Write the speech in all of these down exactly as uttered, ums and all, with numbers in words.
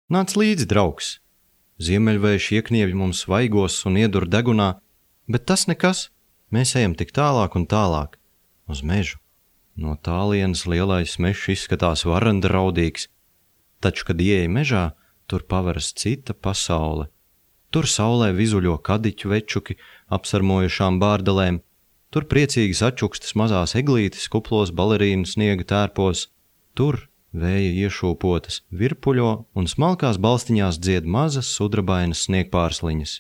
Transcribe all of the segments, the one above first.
Nāc līdzi, draugs! Ziemeļvējš ieknievj mums svaigos un iedur degunā, bet tas nekas, mēs ejam tik tālāk un tālāk, uz mežu. No tālienes lielais mežs izskatās varanda raudīgs, taču, kad ieej mežā, tur paveras cita pasaule. Tur saulē vizuļo kadiķu večuki apsarmojušām bārdelēm, tur priecīgi sačukstas mazās eglītes kuplos balerīnu sniega tērpos, tur vēja iešūpotas virpuļo un smalkās balstiņās dzied mazas sudrabainas sniegpārsliņas.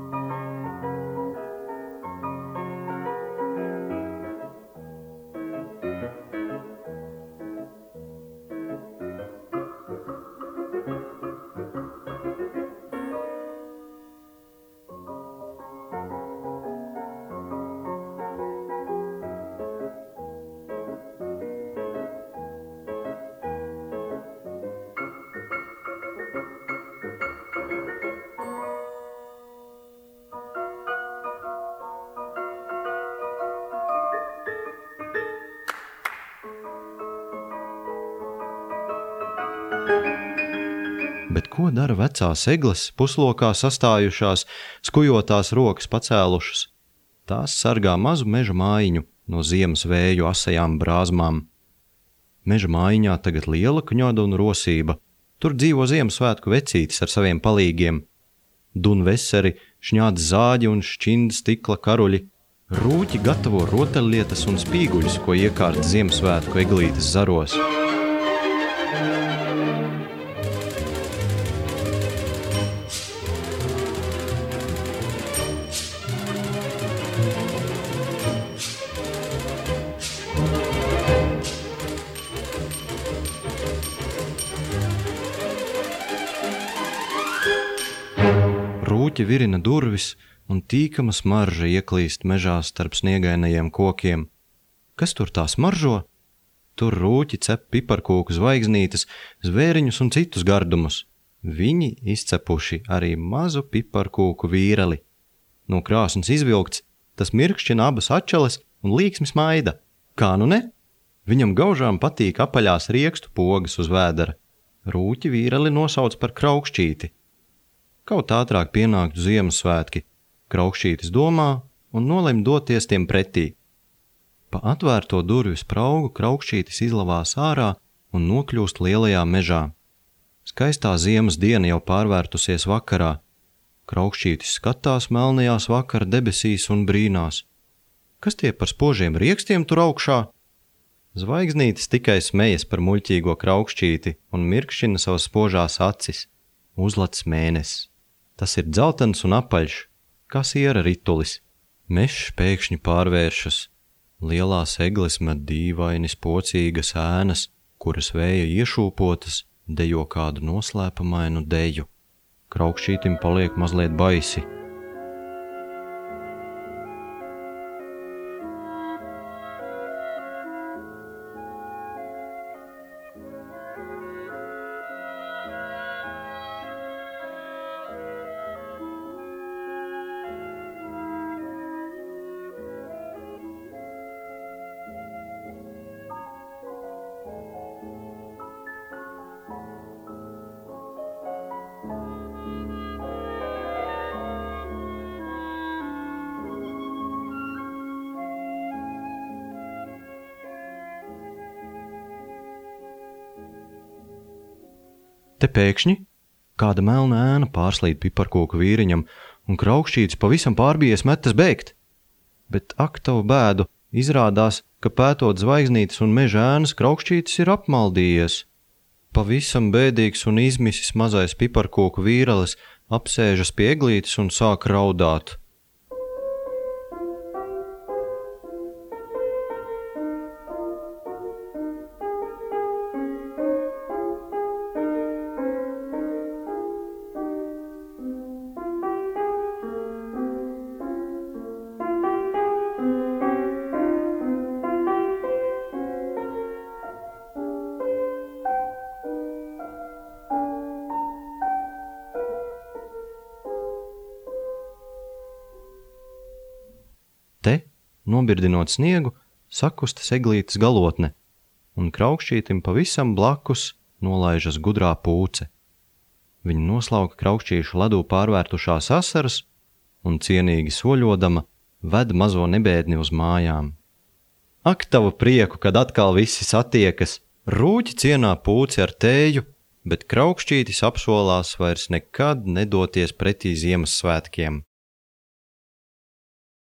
Bet ko dara vecās egles, puslokā sastājušās, skujotās rokas pacēlušas? Tās sargā mazu meža mājiņu no ziemas vēju asajām brāzmām. Meža mājiņā tagad liela kņoda un rosība. Tur dzīvo Ziemassvētku vecītis ar saviem palīgiem. Dun veseri, šņād zāģi un šķind stikla karuļi. Rūķi gatavo rotaļlietas un spīguļus, ko iekārt Ziemassvētku eglītes zaros. Rūķi virina durvis, un tīkama smarža ieklīst mežā starp sniegainajiem kokiem. Kas tur tā smaržo? Tur rūķi cep piparkūku zvaigznītes, zvēriņus un citus gardumus. Viņi izcepuši arī mazu piparkūku vīreli. No krāsnes izvilkts, tas mirkšķina abas atšķeles un līksmi smaida. Kā nu ne? Viņam gaužām patīk apaļās riekstu pogas uz vēdera. Rūķi vīreli nosauc par kraukšķīti. Kaut ātrāk pienāktu Ziemassvētki, kraukšķītis domā un nolem doties tiem pretī. Pa atvērto durvju spraugu kraukšķītis izlavās ārā un nokļūst lielajā mežā. Skaistā ziemas diena jau pārvērtusies vakarā. Kraukšķītis skatās melnajās vakara debesīs un brīnās. Kas tie par spožiem riekstiem tur augšā? Zvaigznītis tikai smejas par muļķīgo kraukšķīti un mirkšķina savas spožās acis. Uzlacis mēnesis. Tas ir dzeltens un apaļš, kā siera ritulis. Mežs pēkšņi pārvēršas. Lielās egles met dīvaini spocīgas ēnas, kuras vēja iešūpotas, dejo kādu noslēpamainu deju. Kraukšķītim paliek mazliet baisi. Te pēkšņi kāda melna ēna pārslīd piparkūku vīriņam, un kraukšķītis pavisam pārbijies metas bēgt. Bet ak tavu bēdu, izrādās, ka pētot zvaigznītes un meža ēnas kraukšķītis ir apmaldījies. Pavisam bēdīgs un izmisis mazais piparkūku vīrelis apsēžas pie eglītes un sāk raudāt. Te, nobirdinot sniegu, sakustas eglītes galotne, un kraukšķītim pavisam blakus nolaižas gudrā pūce. Viņa noslauka Kraukšķīšu ledū pārvērtušās asaras un cienīgi soļodama ved mazo nebēdni uz mājām. Ak, tavu prieku, kad atkal visi satiekas, Rūķi cienā pūci ar tēju, bet Kraukšķītis apsolās vairs nekad nedoties pretī Ziemassvētkiem.